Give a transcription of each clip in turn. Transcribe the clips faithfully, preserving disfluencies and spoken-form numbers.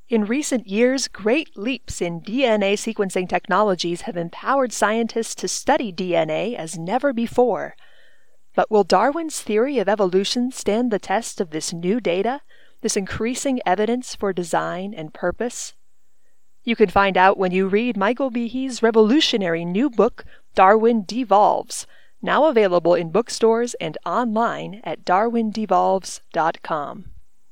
In recent years, great leaps in D N A sequencing technologies have empowered scientists to study D N A as never before. But will Darwin's theory of evolution stand the test of this new data, this increasing evidence for design and purpose? You can find out when you read Michael Behe's revolutionary new book, Darwin Devolves, now available in bookstores and online at darwin devolves dot com.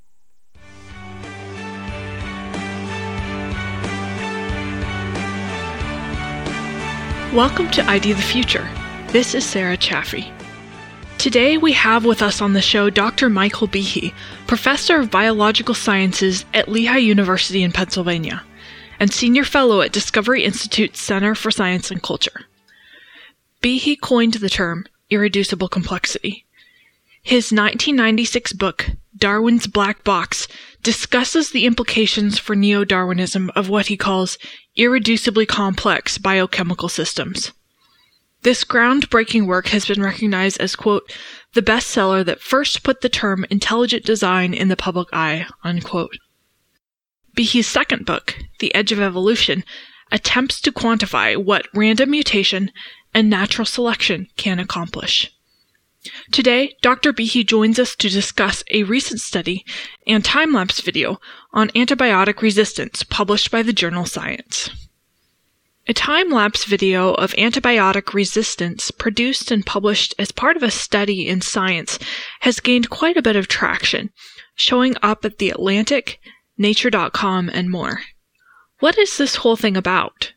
Welcome to I D the Future. This is Sarah Chaffee. Today we have with us on the show Doctor Michael Behe, Professor of Biological Sciences at Lehigh University in Pennsylvania, and Senior Fellow at Discovery Institute's Center for Science and Culture. Behe coined the term irreducible complexity. His nineteen ninety-six book, Darwin's Black Box, discusses the implications for neo-Darwinism of what he calls irreducibly complex biochemical systems. This groundbreaking work has been recognized as, quote, the bestseller that first put the term intelligent design in the public eye, unquote. Behe's second book, The Edge of Evolution, attempts to quantify what random mutation and natural selection can accomplish. Today, Doctor Behe joins us to discuss a recent study and time-lapse video on antibiotic resistance published by the journal Science. A time-lapse video of antibiotic resistance produced and published as part of a study in Science has gained quite a bit of traction, showing up at The Atlantic, Nature dot com, and more. What is this whole thing about?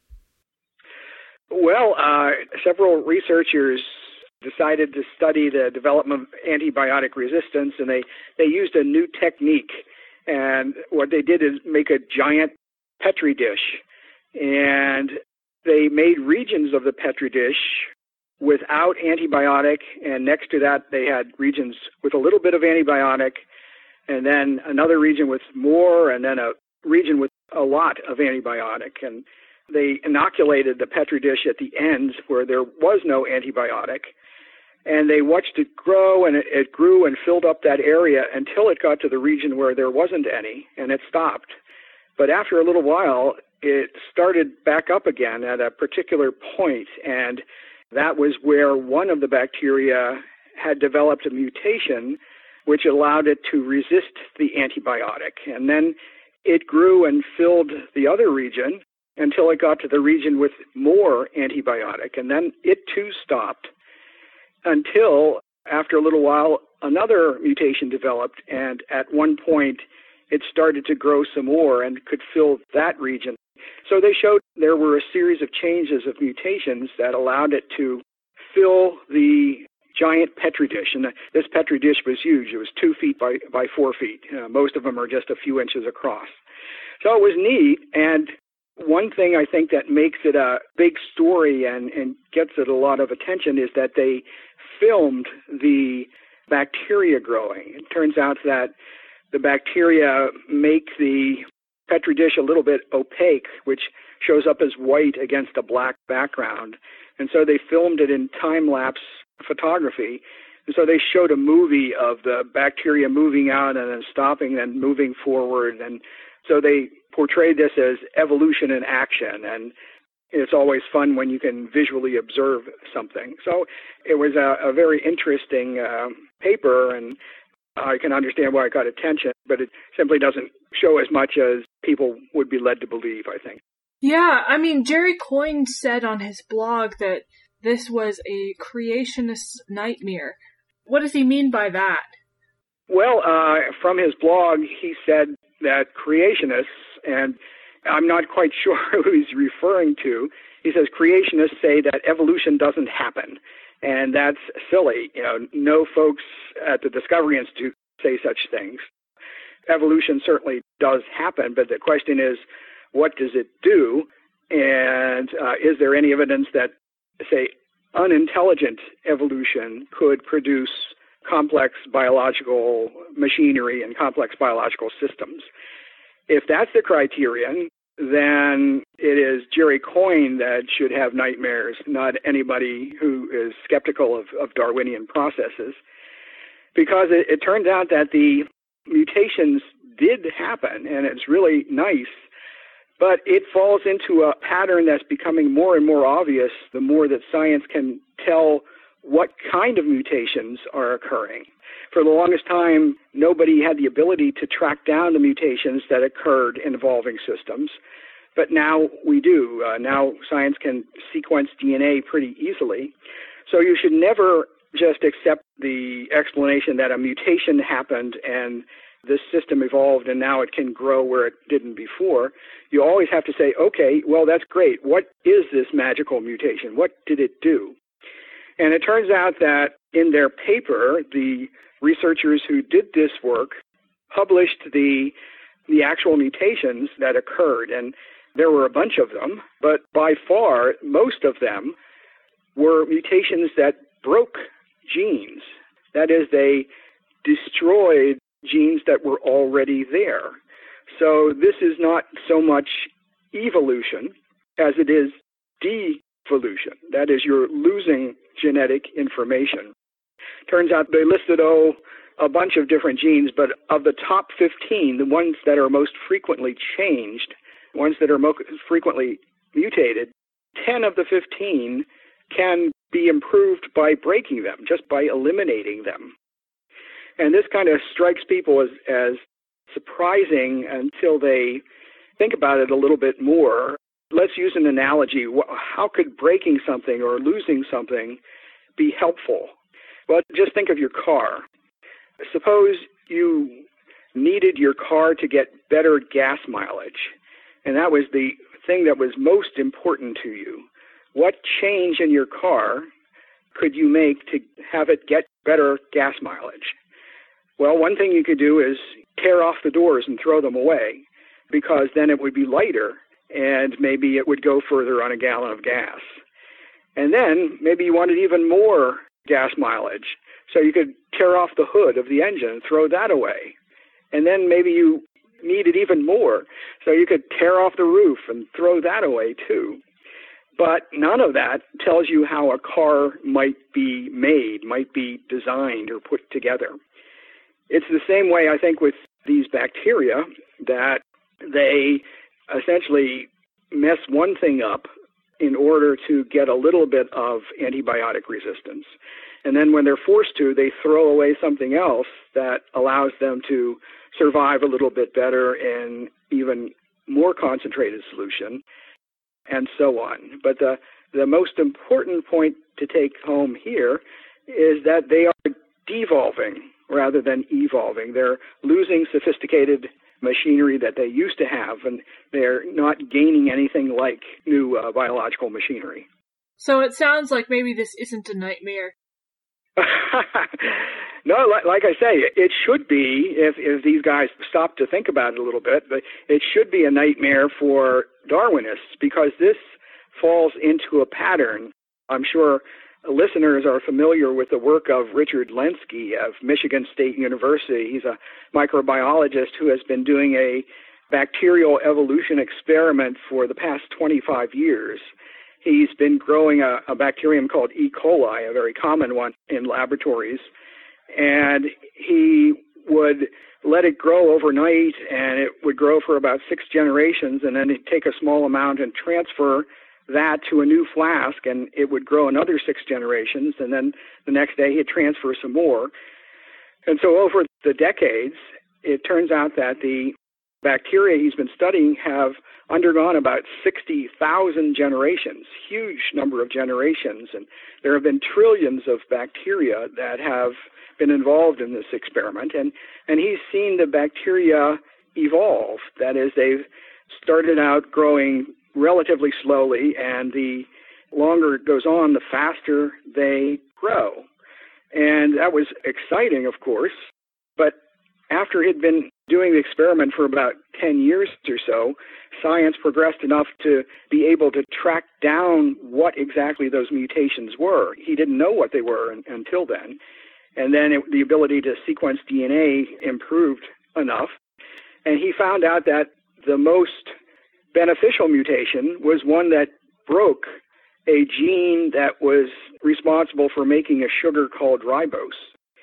Well, uh, several researchers decided to study the development of antibiotic resistance, and they, they used a new technique. And what they did is make a giant Petri dish, and they made regions of the Petri dish without antibiotic, and next to that they had regions with a little bit of antibiotic, and then another region with more, and then a region with a lot of antibiotic. And they inoculated the Petri dish at the ends where there was no antibiotic, and they watched it grow, and it, it grew and filled up that area until it got to the region where there wasn't any, and it stopped. But after a little while, it started back up again at a particular point, and that was where one of the bacteria had developed a mutation which allowed it to resist the antibiotic. And then it grew and filled the other region until it got to the region with more antibiotic, and then it too stopped, until after a little while another mutation developed, and at one point it started to grow some more and could fill that region. So they showed there were a series of changes of mutations that allowed it to fill the giant Petri dish. And this Petri dish was huge. It was two feet by, by four feet. Uh, most of them are just a few inches across. So it was neat. And one thing I think that makes it a big story and, and gets it a lot of attention is that they filmed the bacteria growing. It turns out that the bacteria make the Petri dish a little bit opaque, which shows up as white against a black background. And so they filmed it in time-lapse photography. And so they showed a movie of the bacteria moving out and then stopping and moving forward. And so they portrayed this as evolution in action. And it's always fun when you can visually observe something. So it was a, a very interesting uh, paper, and I can understand why it got attention, but it simply doesn't show as much as people would be led to believe, I think. Yeah, I mean, Jerry Coyne said on his blog that this was a creationist's nightmare. What does he mean by that? Well, uh, from his blog, he said that creationists, and I'm not quite sure who he's referring to, he says creationists say that evolution doesn't happen. And that's silly. You know, no folks at the Discovery Institute say such things. Evolution certainly does happen, but the question is, what does it do? And uh, is there any evidence that, say, unintelligent evolution could produce complex biological machinery and complex biological systems? If that's the criterion, then it is Jerry Coyne that should have nightmares, not anybody who is skeptical of, of Darwinian processes. Because it, it turns out that the mutations did happen, and it's really nice. But it falls into a pattern that's becoming more and more obvious the more that science can tell what kind of mutations are occurring. For the longest time, nobody had the ability to track down the mutations that occurred in evolving systems. But now we do. Uh, now science can sequence D N A pretty easily. So you should never just accept the explanation that a mutation happened and this system evolved and now it can grow where it didn't before. You always have to say, okay, well, that's great. What is this magical mutation? What did it do? And it turns out that in their paper, the researchers who did this work published the the actual mutations that occurred. And there were a bunch of them, but by far, most of them were mutations that broke genes. That is, they destroyed genes that were already there. So this is not so much evolution as it is devolution. That is, you're losing genetic information. Turns out they listed, oh, a bunch of different genes, but of the top fifteen, the ones that are most frequently changed, ones that are most frequently mutated, ten of the fifteen can be improved by breaking them, just by eliminating them. And this kind of strikes people as, as surprising until they think about it a little bit more. Let's use an analogy. How could breaking something or losing something be helpful? Well, just think of your car. Suppose you needed your car to get better gas mileage, and that was the thing that was most important to you. What change in your car could you make to have it get better gas mileage? Well, one thing you could do is tear off the doors and throw them away, because then it would be lighter and maybe it would go further on a gallon of gas. And then maybe you wanted even more gas mileage, so you could tear off the hood of the engine and throw that away. And then maybe you needed even more, so you could tear off the roof and throw that away too. But none of that tells you how a car might be made, might be designed or put together. It's the same way, I think, with these bacteria, that they essentially mess one thing up in order to get a little bit of antibiotic resistance. And then when they're forced to, they throw away something else that allows them to survive a little bit better in even more concentrated solution, and so on. But the, the most important point to take home here is that they are devolving rather than evolving. They're losing sophisticated machinery that they used to have, and they're not gaining anything like new uh, biological machinery. So it sounds like maybe this isn't a nightmare. No, like, like I say, it should be, if, if these guys stop to think about it a little bit, but it should be a nightmare for Darwinists, because this falls into a pattern. I'm sure listeners are familiar with the work of Richard Lenski of Michigan State University. He's a microbiologist who has been doing a bacterial evolution experiment for the past twenty-five years. He's been growing a, a bacterium called E. coli, a very common one in laboratories, and he would let it grow overnight, and it would grow for about six generations, and then he'd take a small amount and transfer that to a new flask, and it would grow another six generations, and then the next day he'd transfer some more. And so over the decades, it turns out that the bacteria he's been studying have undergone about sixty thousand generations, huge number of generations, and there have been trillions of bacteria that have been involved in this experiment, and, and he's seen the bacteria evolve. That is, they've started out growing relatively slowly, and the longer it goes on, the faster they grow. And that was exciting, of course, but after he'd been doing the experiment for about ten years or so, science progressed enough to be able to track down what exactly those mutations were. He didn't know what they were un- until then. And then it, the ability to sequence D N A improved enough. And he found out that the most beneficial mutation was one that broke a gene that was responsible for making a sugar called ribose.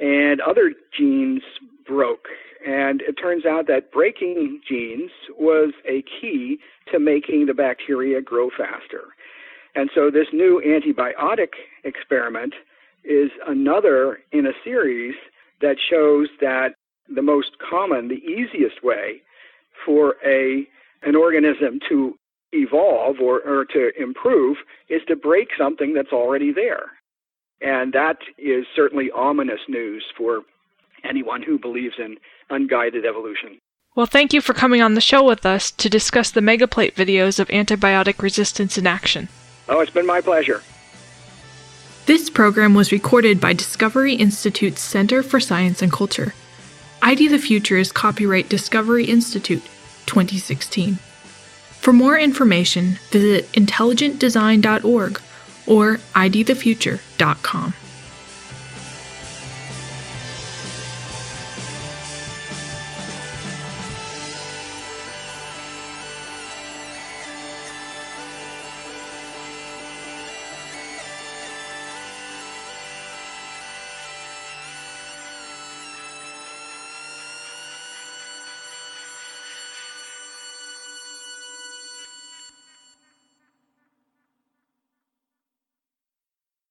and other genes broke. And it turns out that breaking genes was a key to making the bacteria grow faster. And so this new antibiotic experiment is another in a series that shows that the most common, the easiest way for a an organism to evolve or, or to improve is to break something that's already there. And that is certainly ominous news for anyone who believes in unguided evolution. Well, thank you for coming on the show with us to discuss the Megaplate videos of antibiotic resistance in action. Oh, it's been my pleasure. This program was recorded by Discovery Institute's Center for Science and Culture. I D the Future is copyright Discovery Institute, twenty sixteen. For more information, visit intelligent design dot org or I D the future dot com.